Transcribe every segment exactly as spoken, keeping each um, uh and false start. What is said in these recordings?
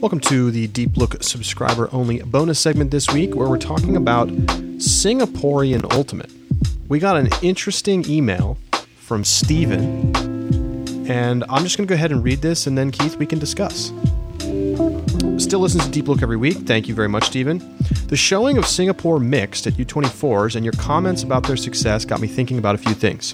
Welcome to the Deep Look subscriber-only bonus segment this week, where we're talking about Singaporean Ultimate. We got an interesting email from Steven, and I'm just going to go ahead and read this, and then, Keith, we can discuss. Still listens to Deep Look every week. Thank you very much, Steven. The showing of Singapore mixed at U twenty-fours and your comments about their success got me thinking about a few things.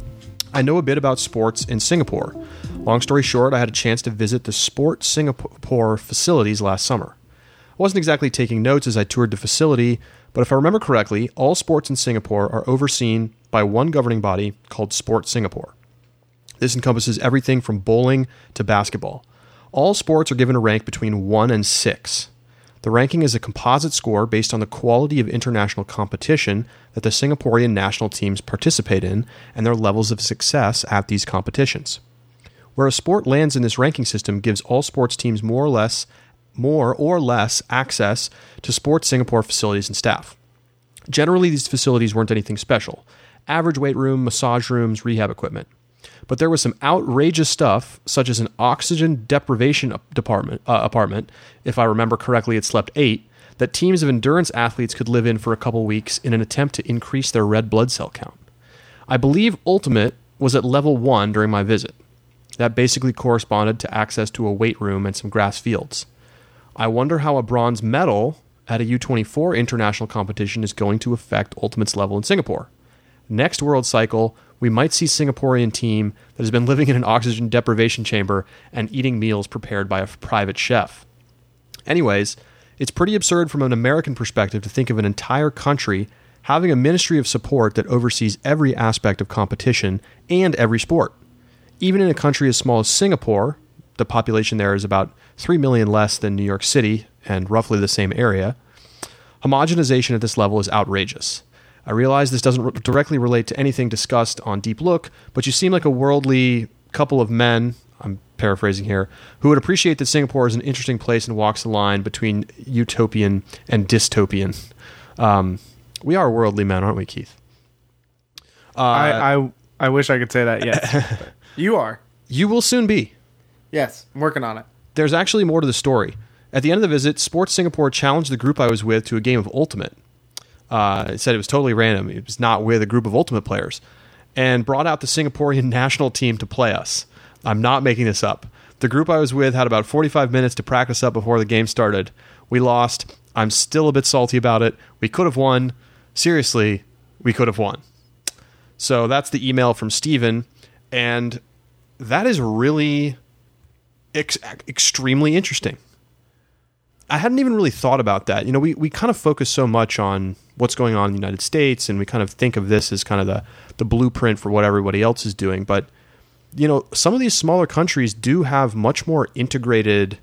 I know a bit about sports in Singapore. Long story short, I had a chance to visit the Sport Singapore facilities last summer. I wasn't exactly taking notes as I toured the facility, but if I remember correctly, all sports in Singapore are overseen by one governing body called Sport Singapore. This encompasses everything from bowling to basketball. All sports are given a rank between one and six. The ranking is a composite score based on the quality of international competition that the Singaporean national teams participate in and their levels of success at these competitions. Where a sport lands in this ranking system gives all sports teams more or less, more or less access to Sport Singapore facilities and staff. Generally, these facilities weren't anything special. Average weight room, massage rooms, rehab equipment. But there was some outrageous stuff, such as an oxygen deprivation department, uh, apartment, if I remember correctly it slept eight, that teams of endurance athletes could live in for a couple weeks in an attempt to increase their red blood cell count. I believe Ultimate was at level one during my visit. That basically corresponded to access to a weight room and some grass fields. I wonder how a bronze medal at a U twenty-four international competition is going to affect Ultimate's level in Singapore. Next World Cycle, we might see a Singaporean team that has been living in an oxygen deprivation chamber and eating meals prepared by a private chef. Anyways, it's pretty absurd from an American perspective to think of an entire country having a ministry of support that oversees every aspect of competition and every sport. Even in a country as small as Singapore, the population there is about three million less than New York City and roughly the same area, homogenization at this level is outrageous. I realize this doesn't re- directly relate to anything discussed on Deep Look, but you seem like a worldly couple of men, I'm paraphrasing here, who would appreciate that Singapore is an interesting place and walks the line between utopian and dystopian. Um, we are worldly men, aren't we, Keith? Uh, I, I I wish I could say that, yes. You are. You will soon be. Yes, I'm working on it. There's actually more to the story. At the end of the visit, Sports Singapore challenged the group I was with to a game of Ultimate. Uh, it said it was totally random. It was not with a group of Ultimate players. And brought out the Singaporean national team to play us. I'm not making this up. The group I was with had about forty-five minutes to practice up before the game started. We lost. I'm still a bit salty about it. We could have won. Seriously, we could have won. So that's the email from Steven. And that is really ex- extremely interesting. I hadn't even really thought about that. You know, we, we kind of focus so much on what's going on in the United States, and we kind of think of this as kind of the, the blueprint for what everybody else is doing. But, you know, some of these smaller countries do have much more integrated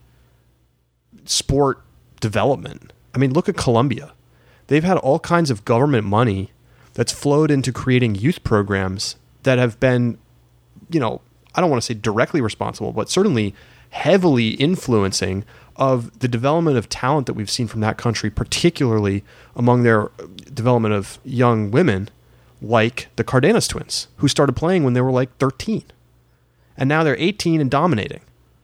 sport development. I mean, look at Colombia. They've had all kinds of government money that's flowed into creating youth programs that have been, you know, I don't want to say directly responsible, but certainly heavily influencing of the development of talent that we've seen from that country, particularly among their development of young women like the Cardenas twins, who started playing when they were like thirteen. And now they're eighteen and dominating.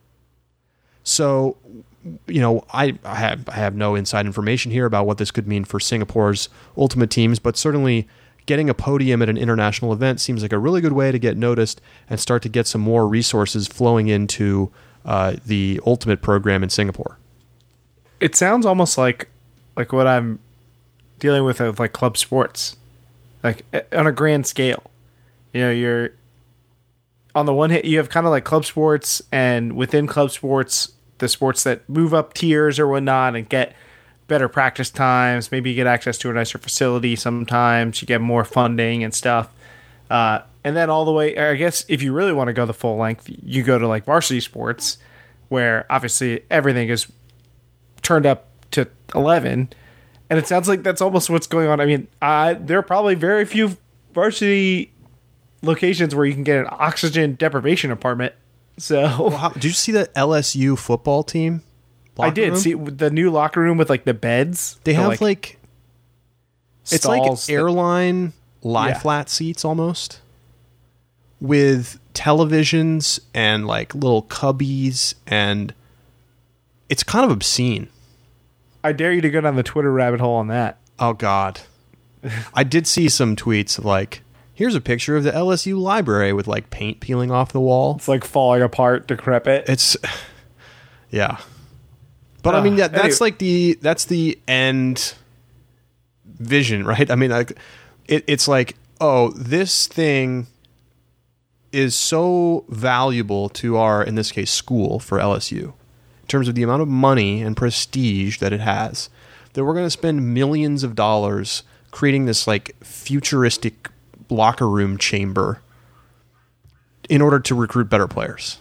So, you know, I, I have I have no inside information here about what this could mean for Singapore's Ultimate teams, but certainly getting a podium at an international event seems like a really good way to get noticed and start to get some more resources flowing into uh, the Ultimate program in Singapore. It sounds almost like like what I'm dealing with with like club sports, like on a grand scale. You know, you're on the one hand, you have kind of like club sports, and within club sports, the sports that move up tiers or whatnot and get better practice times. Maybe you get access to a nicer facility sometimes. You get more funding and stuff. Uh, and then all the way, I guess, if you really want to go the full length, you go to like varsity sports, where obviously everything is turned up to eleven. And it sounds like that's almost what's going on. I mean, uh, there are probably very few varsity locations where you can get an oxygen deprivation apartment. So, well, how, did you see the L S U football team? I did room? see the new locker room with like the beds. They have like, like it's like that, airline lie yeah. flat seats almost, with televisions and like little cubbies, and it's kind of obscene. I dare you to go down the Twitter rabbit hole on that. Oh, God. I did see some tweets of like, here's a picture of the L S U library with like paint peeling off the wall. It's like falling apart, decrepit. It's, yeah. But uh, I mean, yeah, that's anyway. like the, that's the end vision, right? I mean, like, it, it's like, oh, this thing is so valuable to our, in this case, school for L S U, in terms of the amount of money and prestige that it has, that we're going to spend millions of dollars creating this like futuristic locker room chamber in order to recruit better players.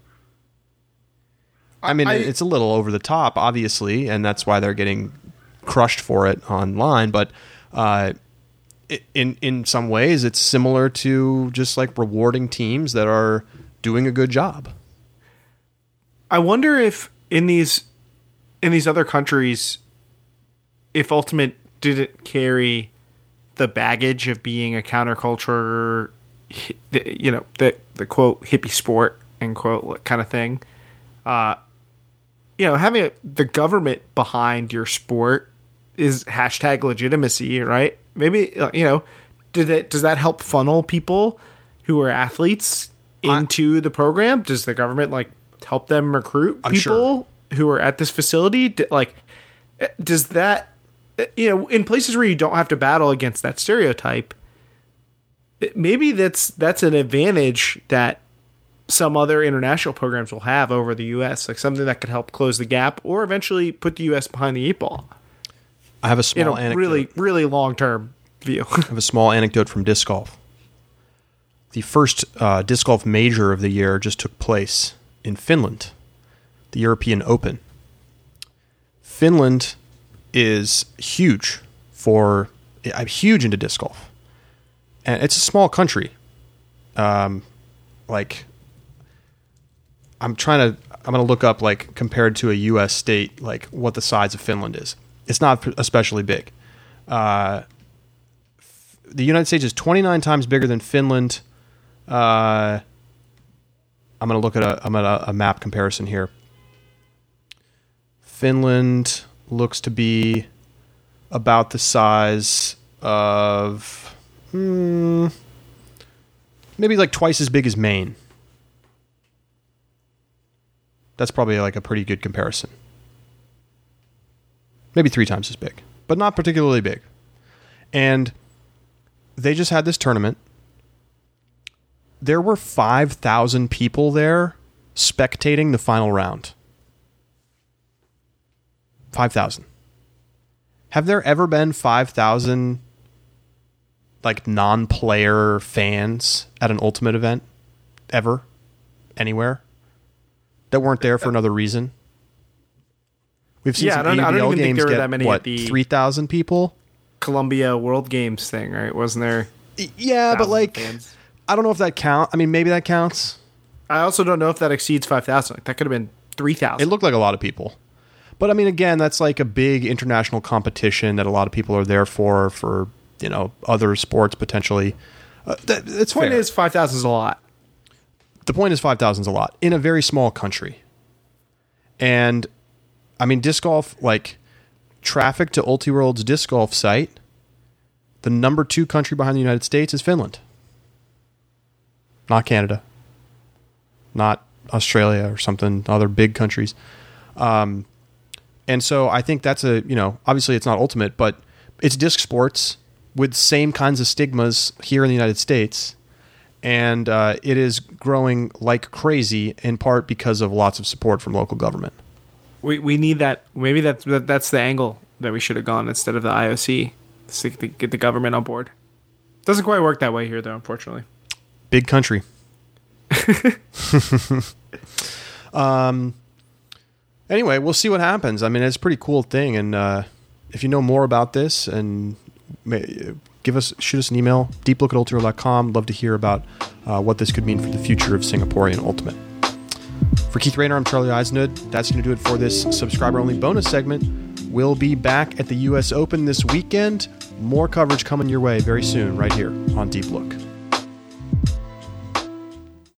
I mean, I, it's a little over the top, obviously, and that's why they're getting crushed for it online. But uh, in in some ways, it's similar to just like rewarding teams that are doing a good job. I wonder if in these in these other countries, if Ultimate didn't carry the baggage of being a counterculture, you know, the the quote hippie sport end quote kind of thing. Uh, you know, having a, the government behind your sport is hashtag legitimacy, right? Maybe, you know, did it, does that help funnel people who are athletes into I, the program? Does the government like help them recruit I'm people sure. who are at this facility? Like, does that, you know, in places where you don't have to battle against that stereotype, maybe that's that's an advantage that some other international programs will have over the U S, like something that could help close the gap or eventually put the U S behind the eight ball. I have a small you know, anecdote. really, really long-term view. I have a small anecdote from disc golf. The first uh, disc golf major of the year just took place in Finland, the European Open. Finland is huge for, I'm huge into disc golf. And it's a small country. Um, like, I'm trying to, I'm going to look up, like, compared to a U S state, like, what the size of Finland is. It's not especially big. Uh, the United States is twenty-nine times bigger than Finland. Uh, I'm going to look at a, I'm at a, a map comparison here. Finland looks to be about the size of hmm, maybe like twice as big as Maine. That's probably like a pretty good comparison. Maybe three times as big, but not particularly big. And they just had this tournament. There were five thousand people there spectating the final round. five thousand. Have there ever been five thousand like non-player fans at an Ultimate event? Ever? Anywhere? That weren't there for another reason? We've seen yeah, some I don't, I don't A B L even think games there were get, that many what, at the three thousand people? Columbia World Games thing, right? Wasn't there? Yeah, but like, fans? I don't know if that counts. I mean, maybe that counts. I also don't know if that exceeds five thousand. Like, that could have been three thousand. It looked like a lot of people. But I mean, again, that's like a big international competition that a lot of people are there for, for, you know, other sports potentially. Uh, that, it's The point fair. is five thousand is a lot. The point is five thousand is a lot in a very small country. And I mean, disc golf, like traffic to Ultiworld's disc golf site, the number two country behind the United States is Finland. Not Canada. Not Australia or something, other big countries. Um, and so I think that's a, you know, obviously it's not Ultimate, but it's disc sports with same kinds of stigmas here in the United States. And uh, it is growing like crazy, in part because of lots of support from local government. We we need that. Maybe that's that, that's the angle that we should have gone instead of the I O C to get the government on board. Doesn't quite work that way here, though, unfortunately. Big country. um. Anyway, we'll see what happens. I mean, it's a pretty cool thing, and uh, if you know more about this, and may, give us shoot us an email, deep look at ultiworld dot com. Love to hear about uh, what this could mean for the future of Singaporean Ultimate. For Keith Rayner, I'm Charlie Eisnud. That's going to do it for this subscriber-only bonus segment. We'll be back at the U S Open this weekend. More coverage coming your way very soon, right here on Deep Look.